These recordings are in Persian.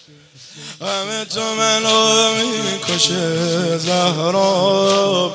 غم تو منو میکشه زهرا،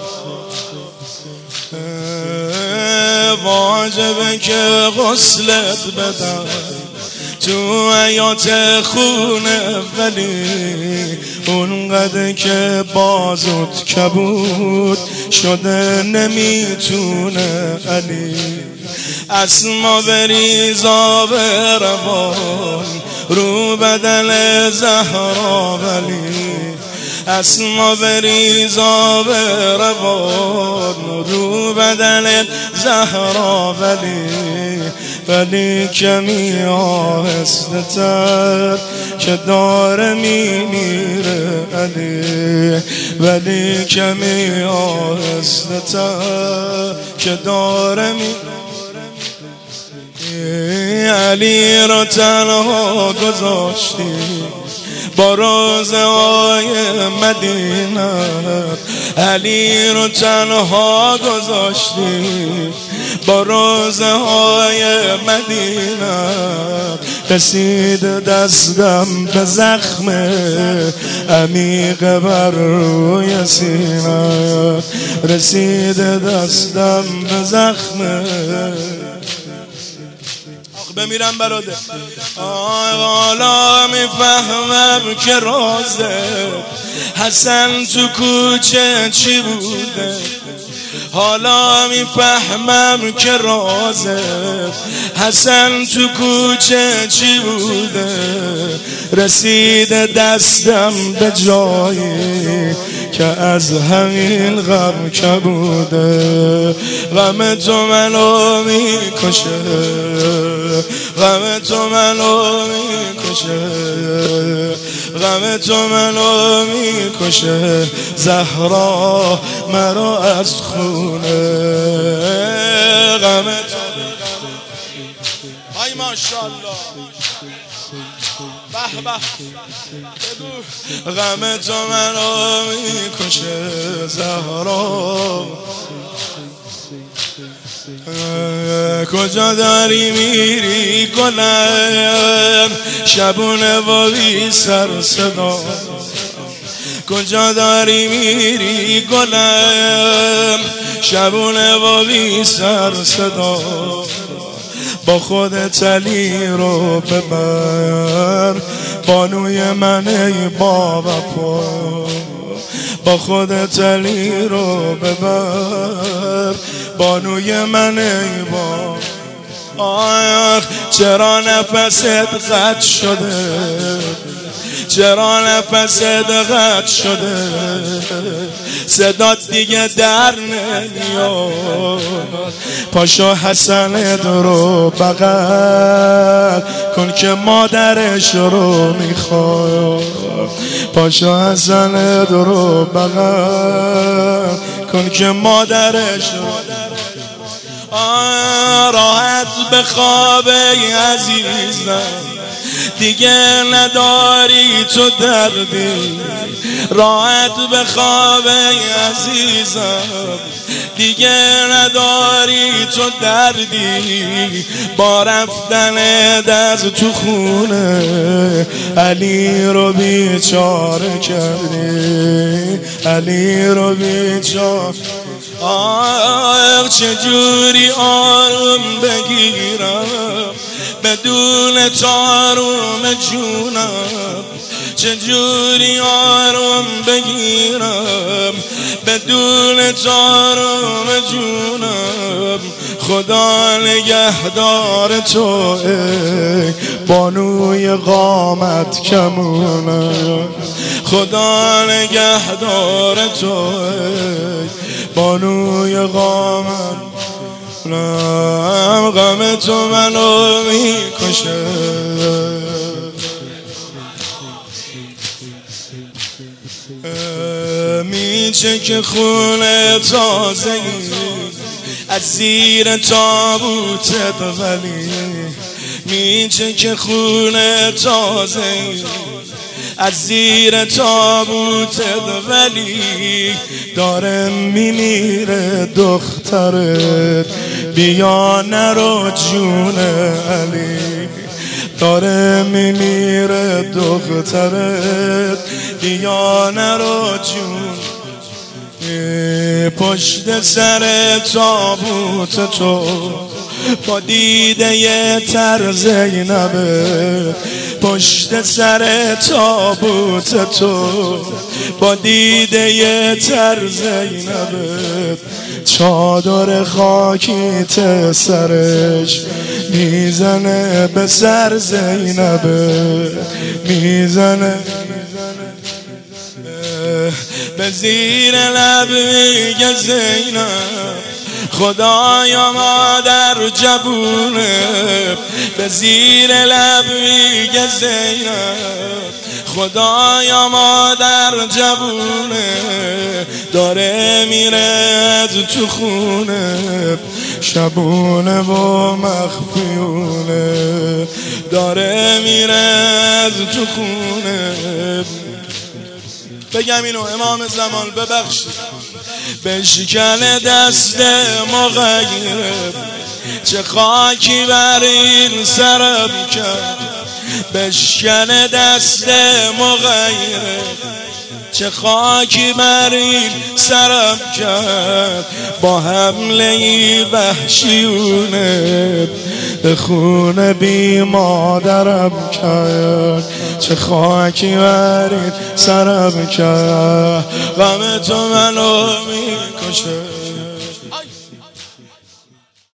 واجبه که غسلت بدم تو حیات خونه، ولی اونقدر که بازوت کبود شده نمیتونه علی. اسما بریزا به روان رو بدن زهرا، ولی اسما بریزا به روان رو بدن زهرا، ولی کمی آهسته تر که داره میمیره علی، ولی کمی آهسته تر که داره علی رو تنها گذاشتی با روزهای مدینه، علی رو تنها گذاشتی با روزهای مدینه. رسید دستم به زخم عمیق بر روی سینه، رسید دستم به زخم. بمیرم براده حالا میفهمم که رازه حسن تو کوچه چی بوده، حالا میفهمم که رازه حسن تو کوچه چی بوده. رسید دستم به جایی که از همین غم کبوده. غم تو منو میکشه، غم تو منو میکشه، غم تو منو میکشه زهرا مرا از خونه. غم تو ای ماشاءالله به به، غم تو منو میکشه زهرا. کجا داری میری گلم شبونه و بی سر صدا، کجا داری میری گلم شبونه و بی سر صدا. با خودت علی رو ببر بانوی من ای با وفا، با خودت علی رو ببر بانوی من ای با. آخ چرا نفست قطع شده، چرا نفست قطع شده، صدات دیگه در نمیاد. پاشو حسنت رو بغل کن که مادرش رو میخواد، پاشو حسنت رو بغل کن که مادرش رو. راحت بخواب ای عزیزم دیگه نداری تو دردی، راحت بخواب ای عزیزم دیگه نداری تو دردی. با رفتن از تو خونه علی رو بیچاره کردی، علی رو بیچاره. چجوری آروم بگیرم بدون تاروم جونم، چجوری آروم بگیرم بدون تاروم جونم. خدا نگهدار تو ای بانوی قامت کمونه، خدا نگهدار تو ای بانوی قامت. غم تو منو میکشه، میچه که خونه تازه از زیر تابوتت، ولی میچه که خونه تازه از زیر تابوتت، ولی داره میمیره دخترت. بیا نرو جون علی، داره میمیره دخترت بیا نرو جون پشت سر تابوت تو با دیده یه تر زینبه پشت سر تابوت تو با دیده یه تر زینبه چادر خاکیت سرش میزنه به سر زینبه میزنه به زیر لب میگه زینب خدایا مادر جبونه به زیر لب میگه زینب خدایا مادر جبونه داره میره از تو خونه شبونه و مخفیونه داره میره از تو خونه بگم اینو امام زمان ببخشید بشکن دست مغیره چه خاکی بر این سرم کرد بشکن دست مغیره چه خاکی بر این سرم کرد با حمله وحشیونه به خون بی مادرم کرد چه خاکی بر این سرم کرد غم تو منو میکشه